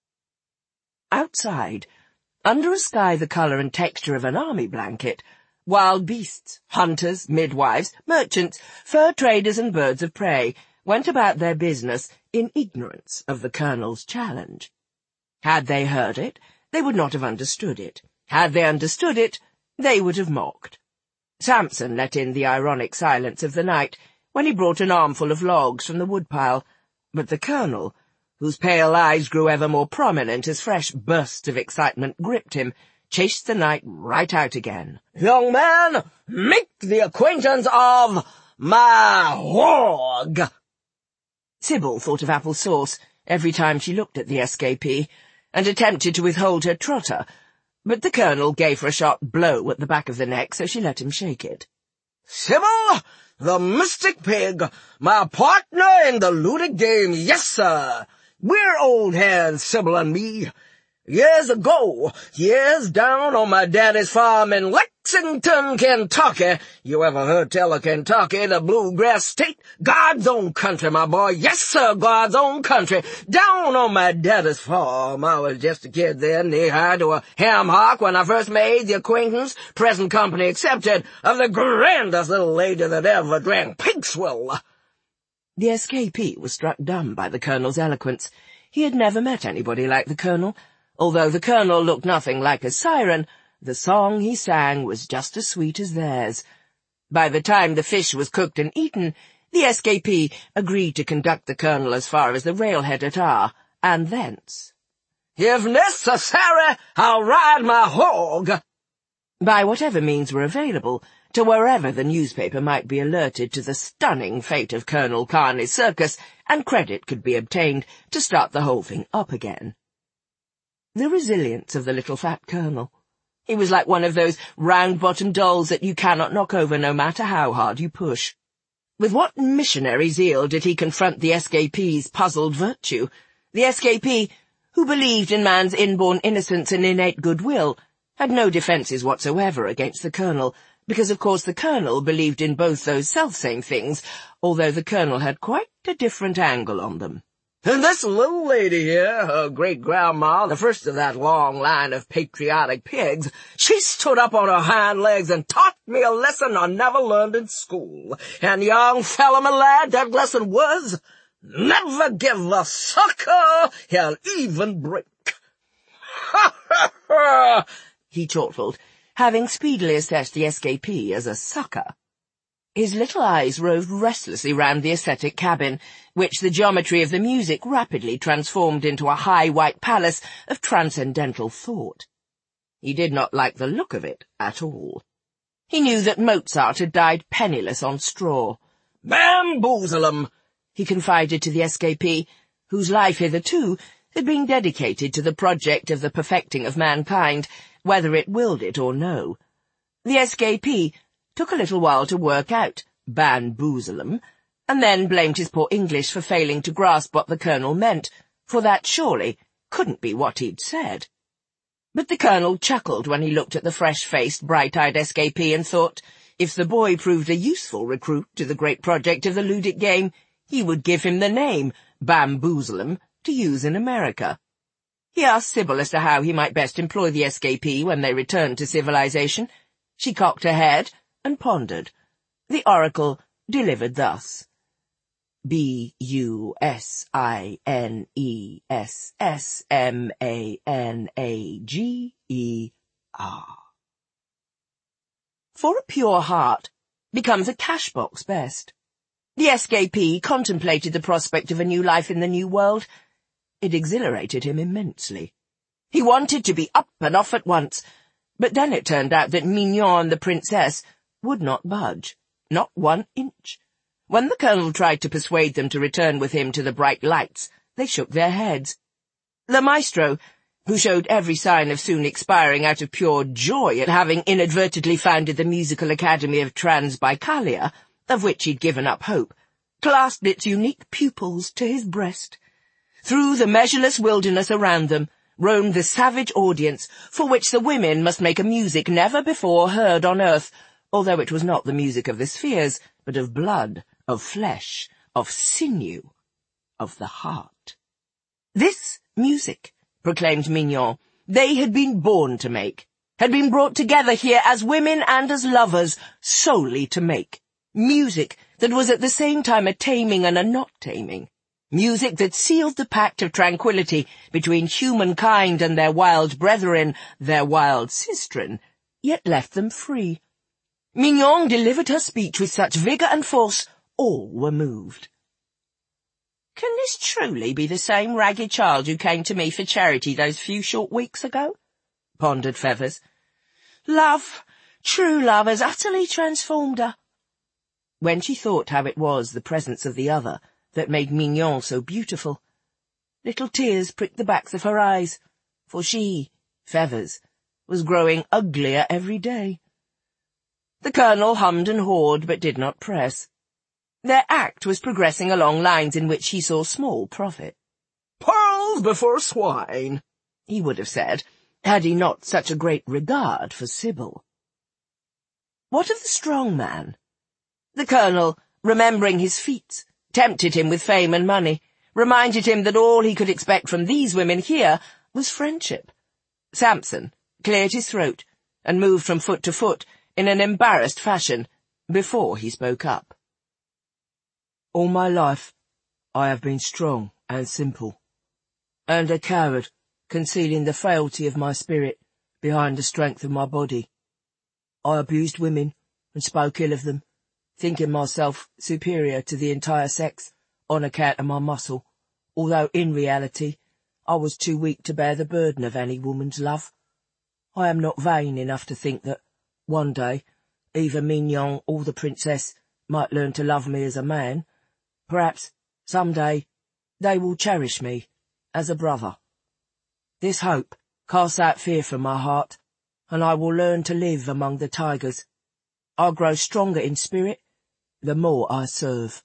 Outside, under a sky the colour and texture of an army blanket, wild beasts, hunters, midwives, merchants, fur traders and birds of prey went about their business in ignorance of the Colonel's challenge. Had they heard it, they would not have understood it. Had they understood it, they would have mocked. Samson let in the ironic silence of the night when he brought an armful of logs from the woodpile, but the Colonel, whose pale eyes grew ever more prominent as fresh bursts of excitement gripped him, chased the night right out again. "Young man, make the acquaintance of my hog." Sybil thought of apple sauce every time she looked at the escapee, and attempted to withhold her trotter, but the Colonel gave her a sharp blow at the back of the neck, so she let him shake it. "Sybil, the Mystic Pig, my partner in the looting game, yes, sir. We're old hands, Sybil and me. Years ago, years down on my daddy's farm in Lexington, Kentucky. You ever heard tell of Kentucky, the bluegrass state? God's own country, my boy. Yes, sir, God's own country. Down on my daddy's farm. I was just a kid then, knee-high to a ham hock when I first made the acquaintance, present company accepted, of the grandest little lady that ever drank pig swill." The escapee was struck dumb by the Colonel's eloquence. He had never met anybody like the Colonel. Although the Colonel looked nothing like a siren, the song he sang was just as sweet as theirs. By the time the fish was cooked and eaten, the escapee agreed to conduct the Colonel as far as the railhead at R, and thence. "If necessary, I'll ride my hog." By whatever means were available, to wherever the newspaper might be alerted to the stunning fate of Colonel Kearney's circus, and credit could be obtained to start the whole thing up again. The resilience of the little fat Colonel. He was like one of those round-bottomed dolls that you cannot knock over no matter how hard you push. With what missionary zeal did he confront the escapee's puzzled virtue, the escapee, who believed in man's inborn innocence and innate goodwill, had no defences whatsoever against the Colonel, because of course the Colonel believed in both those self-same things, although the Colonel had quite a different angle on them. "And this little lady here, her great-grandma, the first of that long line of patriotic pigs, she stood up on her hind legs and taught me a lesson I never learned in school. And, young fellow, my lad, that lesson was, never give a sucker an even break." "Ha, ha, ha!" he chortled, having speedily assessed the escapee as a sucker. His little eyes roved restlessly round the ascetic cabin, which the geometry of the music rapidly transformed into a high white palace of transcendental thought. He did not like the look of it at all. He knew that Mozart had died penniless on straw. "Bamboozle 'em," he confided to the S K P, whose life hitherto had been dedicated to the project of the perfecting of mankind, whether it willed it or no. The S K P took a little while to work out "bamboozle 'em," and then blamed his poor English for failing to grasp what the Colonel meant, for that surely couldn't be what he'd said. But the Colonel chuckled when he looked at the fresh-faced, bright-eyed S K P and thought, if the boy proved a useful recruit to the great project of the ludic game, he would give him the name "Bamboozle 'em" to use in America. He asked Sybil as to how he might best employ the S K P when they returned to civilization. She cocked her head and pondered. The oracle delivered thus: B U S I N E S S M A N A G E R. For a pure heart becomes a cash box best. The S K P contemplated the prospect of a new life in the new world. It exhilarated him immensely. He wanted to be up and off at once, but then it turned out that Mignon and the Princess would not budge, not one inch. When the Colonel tried to persuade them to return with him to the bright lights, they shook their heads. The maestro, who showed every sign of soon expiring out of pure joy at having inadvertently founded the Musical Academy of Transbaikalia, of which he'd given up hope, clasped its unique pupils to his breast. Through the measureless wilderness around them roamed the savage audience, for which the women must make a music never before heard on earth, although it was not the music of the spheres, but of blood, of flesh, of sinew, of the heart. This music, proclaimed Mignon, they had been born to make, had been brought together here as women and as lovers, solely to make. Music that was at the same time a taming and a not taming. Music that sealed the pact of tranquility between humankind and their wild brethren, their wild sistren, yet left them free. Mignon delivered her speech with such vigour and force, all were moved. "Can this truly be the same ragged child who came to me for charity those few short weeks ago?" pondered Feathers. "Love, true love, has utterly transformed her." When she thought how it was the presence of the other that made Mignon so beautiful, little tears pricked the backs of her eyes, for she, Feathers, was growing uglier every day. The Colonel hummed and hawed, but did not press. Their act was progressing along lines in which he saw small profit. "Pearls before swine," he would have said, had he not such a great regard for Sybil. What of the strong man? The Colonel, remembering his feats, tempted him with fame and money, reminded him that all he could expect from these women here was friendship. Samson cleared his throat and moved from foot to foot in an embarrassed fashion before he spoke up. "All my life I have been strong and simple, and a coward, concealing the frailty of my spirit behind the strength of my body. I abused women and spoke ill of them, thinking myself superior to the entire sex on account of my muscle, although in reality I was too weak to bear the burden of any woman's love. I am not vain enough to think that one day either Mignon or the Princess might learn to love me as a man. Perhaps some day they will cherish me as a brother. This hope casts out fear from my heart, and I will learn to live among the tigers. I grow stronger in spirit the more I serve."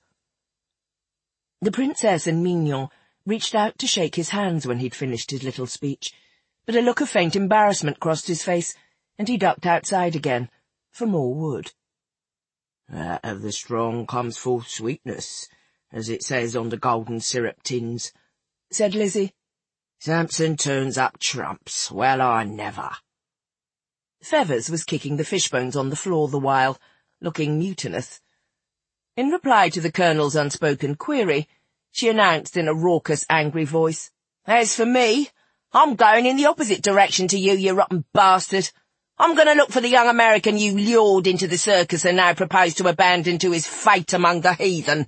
The Princess and Mignon reached out to shake his hands when he'd finished his little speech, but a look of faint embarrassment crossed his face, and he ducked outside again for more wood. "Out of the strong comes forth sweetness, as it says on the golden syrup tins," said Lizzie. "Samson turns up trumps. Well, I never." Feathers was kicking the fishbones on the floor the while, looking mutinous. In reply to the Colonel's unspoken query, she announced in a raucous, angry voice, "As for me, I'm going in the opposite direction to you, you rotten bastard. I'm going to look for the young American you lured into the circus and now propose to abandon to his fate among the heathen."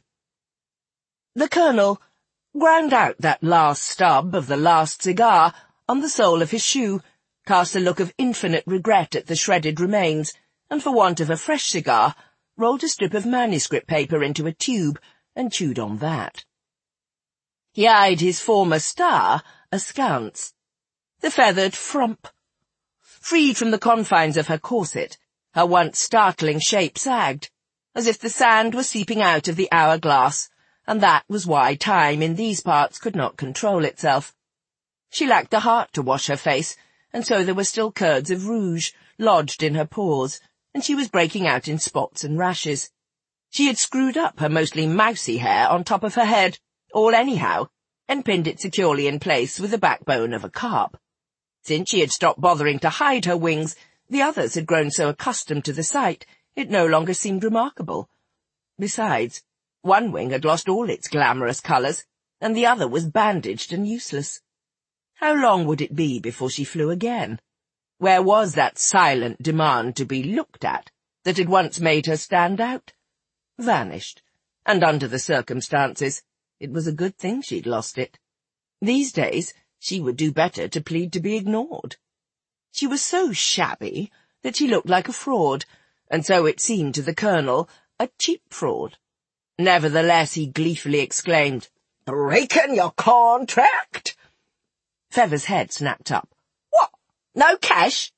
The Colonel ground out that last stub of the last cigar on the sole of his shoe, cast a look of infinite regret at the shredded remains, and for want of a fresh cigar, rolled a strip of manuscript paper into a tube and chewed on that. He eyed his former star askance. The feathered frump. Freed from the confines of her corset, her once startling shape sagged, as if the sand was seeping out of the hourglass, and that was why time in these parts could not control itself. She lacked the heart to wash her face, and so there were still curds of rouge lodged in her pores, and she was breaking out in spots and rashes. She had screwed up her mostly mousy hair on top of her head, all anyhow, and pinned it securely in place with the backbone of a carp. Since she had stopped bothering to hide her wings, the others had grown so accustomed to the sight, it no longer seemed remarkable. Besides, one wing had lost all its glamorous colours, and the other was bandaged and useless. How long would it be before she flew again? Where was that silent demand to be looked at that had once made her stand out? Vanished, and under the circumstances, it was a good thing she'd lost it. These days, she would do better to plead to be ignored. She was so shabby that she looked like a fraud, and so it seemed to the Colonel a cheap fraud. Nevertheless, he gleefully exclaimed, "Breaking your contract?" Feather's head snapped up. "What? No cash?"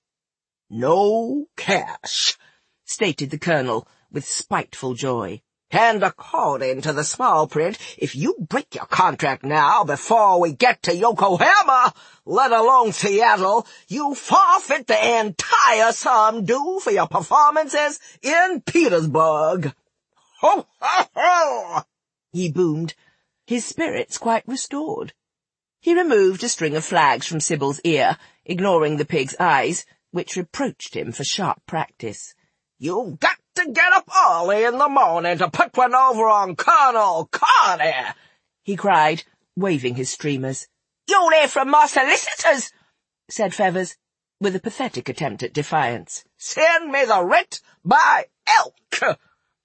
"No cash," stated the Colonel with spiteful joy. "And according to the small print, if you break your contract now before we get to Yokohama, let alone Seattle, you forfeit the entire sum due for your performances in Petersburg." "Ho, ho, ho!" he boomed, his spirits quite restored. He removed a string of flags from Sybil's ear, ignoring the pig's eyes, which reproached him for sharp practice. "You've got to get up early in the morning to put one over on Colonel Carney," he cried, waving his streamers. "You'll hear from my solicitors," said Feathers, with a pathetic attempt at defiance. "Send me the writ by Elk."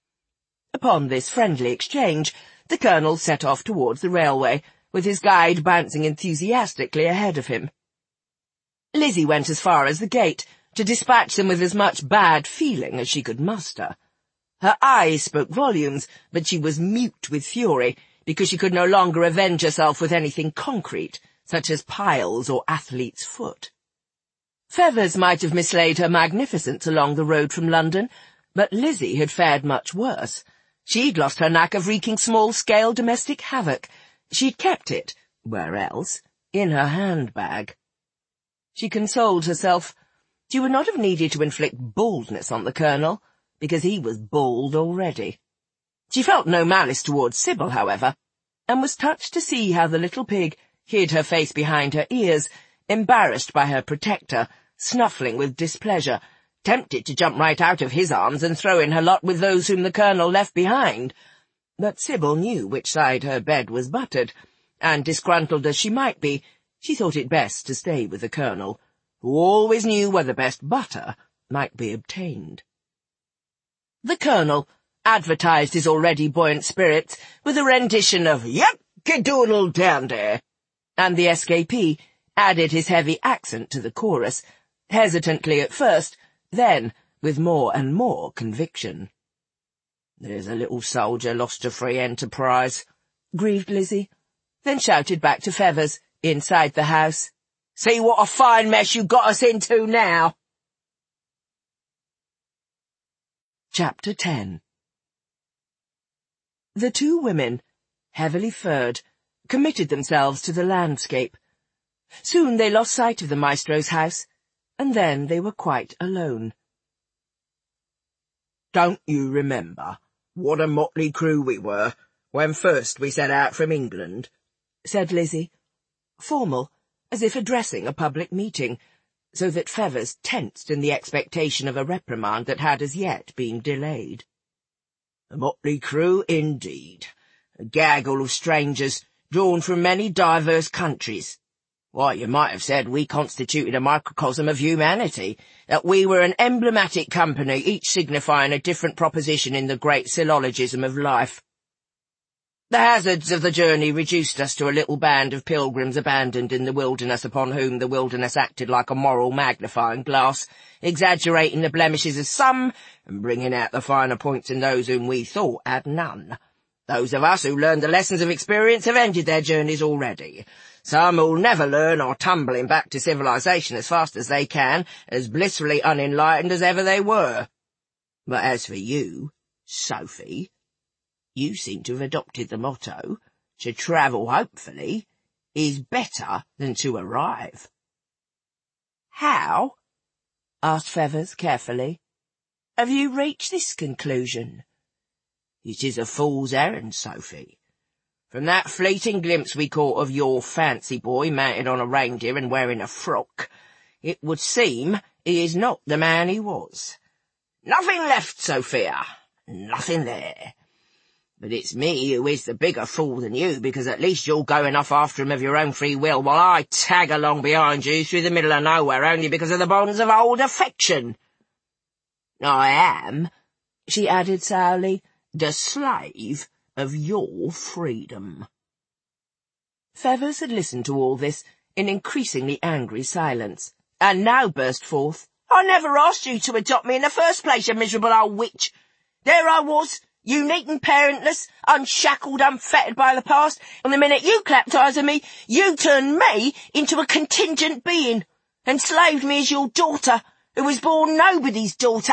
Upon this friendly exchange, the Colonel set off towards the railway, with his guide bouncing enthusiastically ahead of him. Lizzie went as far as the gate, to dispatch them with as much bad feeling as she could muster. Her eyes spoke volumes, but she was mute with fury, because she could no longer avenge herself with anything concrete, such as piles or athlete's foot. Feathers might have mislaid her magnificence along the road from London, but Lizzie had fared much worse. She'd lost her knack of wreaking small-scale domestic havoc. She'd kept it, where else, in her handbag. She consoled herself. She would not have needed to inflict baldness on the Colonel, because he was bald already. She felt no malice towards Sybil, however, and was touched to see how the little pig hid her face behind her ears, embarrassed by her protector, snuffling with displeasure, tempted to jump right out of his arms and throw in her lot with those whom the Colonel left behind. But Sybil knew which side her bed was buttered, and disgruntled as she might be, she thought it best to stay with the Colonel, who always knew where the best butter might be obtained. The Colonel advertised his already buoyant spirits with a rendition of Yankee-Doodle-Dandy, and the S K P added his heavy accent to the chorus, hesitantly at first, then with more and more conviction. "There's a little soldier lost to free enterprise," grieved Lizzie, then shouted back to Feathers, inside the house, "See what a fine mess you got us into now." Chapter ten. The two women, heavily furred, committed themselves to the landscape. Soon they lost sight of the maestro's house, and then they were quite alone. "Don't you remember what a motley crew we were when first we set out from England?" said Lizzie, formal, as if addressing a public meeting, so that Feathers tensed in the expectation of a reprimand that had as yet been delayed. "A motley crew, indeed. A gaggle of strangers, drawn from many diverse countries. Why, you might have said we constituted a microcosm of humanity, that we were an emblematic company, each signifying a different proposition in the great syllogism of life. The hazards of the journey reduced us to a little band of pilgrims abandoned in the wilderness, upon whom the wilderness acted like a moral magnifying glass, exaggerating the blemishes of some and bringing out the finer points in those whom we thought had none. Those of us who learned the lessons of experience have ended their journeys already. Some who'll never learn are tumbling back to civilization as fast as they can, as blissfully unenlightened as ever they were. But as for you, Sophie, you seem to have adopted the motto, to travel hopefully is better than to arrive. How? Asked Feathers carefully. Have you reached this conclusion? It is a fool's errand, Sophie. From that fleeting glimpse we caught of your fancy boy mounted on a reindeer and wearing a frock, it would seem he is not the man he was. Nothing left, Sophia, nothing there. But it's me who is the bigger fool than you, because at least you're going off after him of your own free will, while I tag along behind you through the middle of nowhere only because of the bonds of old affection. I am, she added sourly, the slave of your freedom. Feathers had listened to all this in increasingly angry silence, and now burst forth, I never asked you to adopt me in the first place, you miserable old witch. There I was, unique and parentless, unshackled, unfettered by the past, and the minute you clapped eyes on me, you turned me into a contingent being, enslaved me as your daughter, who was born nobody's daughter.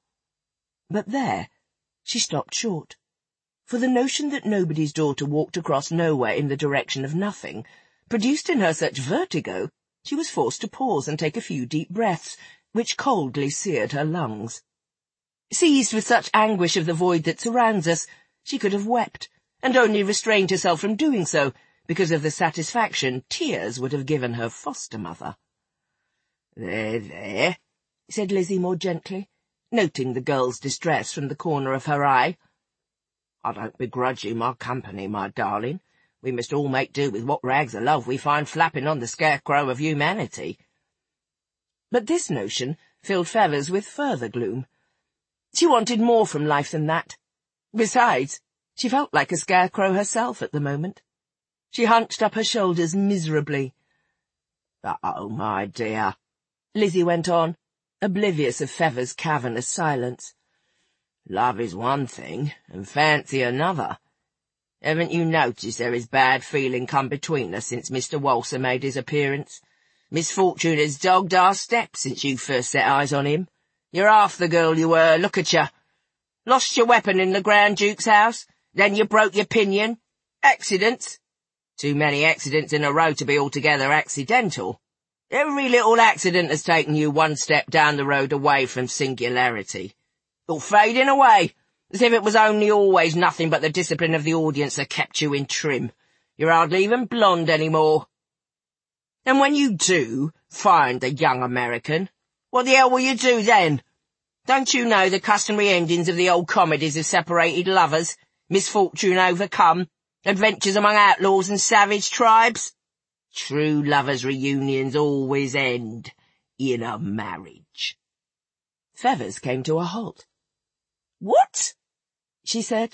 But there she stopped short, for the notion that nobody's daughter walked across nowhere in the direction of nothing produced in her such vertigo she was forced to pause and take a few deep breaths, which coldly seared her lungs. Seized with such anguish of the void that surrounds us, she could have wept, and only restrained herself from doing so because of the satisfaction tears would have given her foster-mother. There, there, said Lizzie more gently, noting the girl's distress from the corner of her eye. I don't begrudge you my company, my darling. We must all make do with what rags of love we find flapping on the scarecrow of humanity. But this notion filled Feathers with further gloom. She wanted more from life than that. Besides, she felt like a scarecrow herself at the moment. She hunched up her shoulders miserably. But, oh, my dear, Lizzie went on, oblivious of Feathers' cavernous silence. Love is one thing, and fancy another. Haven't you noticed there is bad feeling come between us since Mister Walser made his appearance? Misfortune has dogged our steps since you first set eyes on him. You're half the girl you were, look at you. Lost your weapon in the Grand Duke's house, then you broke your pinion. Accidents. Too many accidents in a row to be altogether accidental. Every little accident has taken you one step down the road away from singularity. You're fading away, as if it was only always nothing but the discipline of the audience that kept you in trim. You're hardly even blonde any more. And when you do find the young American, what the hell will you do then? Don't you know the customary endings of the old comedies of separated lovers, misfortune overcome, adventures among outlaws and savage tribes? True lovers' reunions always end in a marriage. Feathers came to a halt. What? She said.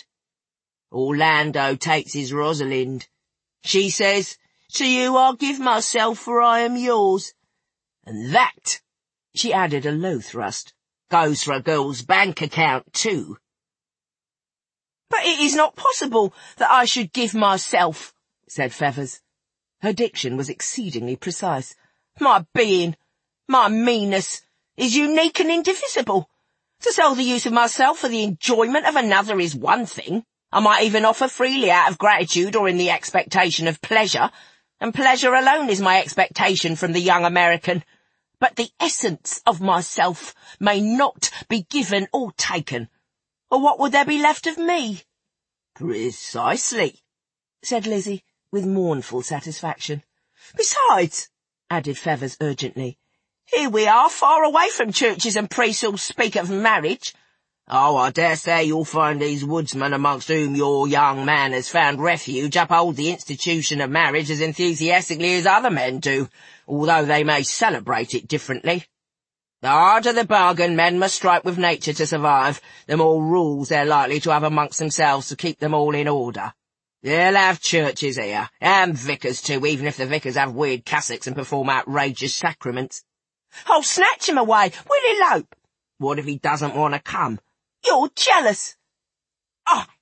Orlando takes his Rosalind. She says, to you I'll give myself, for I am yours. And that, she added a low thrust, goes for a girl's bank account too. But it is not possible that I should give myself, said Feathers. Her diction was exceedingly precise. My being, my meanness, is unique and indivisible. To sell the use of myself for the enjoyment of another is one thing. I might even offer freely out of gratitude or in the expectation of pleasure, and pleasure alone is my expectation from the young American. But the essence of myself may not be given or taken, or what would there be left of me? Precisely, said Lizzie, with mournful satisfaction. Besides, added Feathers urgently, here we are, far away from churches and priests who'll speak of marriage. Oh, I dare say you'll find these woodsmen amongst whom your young man has found refuge uphold the institution of marriage as enthusiastically as other men do, although they may celebrate it differently. The harder the bargain men must strike with nature to survive, the more rules they're likely to have amongst themselves to keep them all in order. They'll have churches here, and vicars too, even if the vicars have weird cassocks and perform outrageous sacraments. Oh, snatch him away! We'll elope! What if he doesn't want to come? You're jealous! Oh,